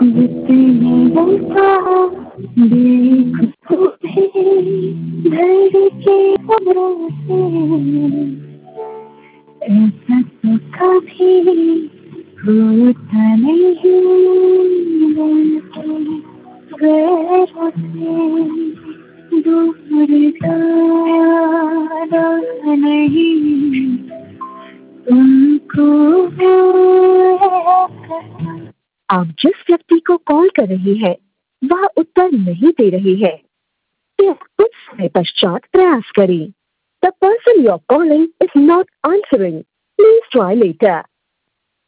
ऐसा तो कभी होता नहीं, बल्कि गैरों से दूर जाना नहीं तुमको है। आप जिस व्यक्ति को कॉल कर रही है वह उत्तर नहीं दे रही है, फिर कुछ समय पश्चात प्रयास करें। The person you're calling is not answering. Please try later.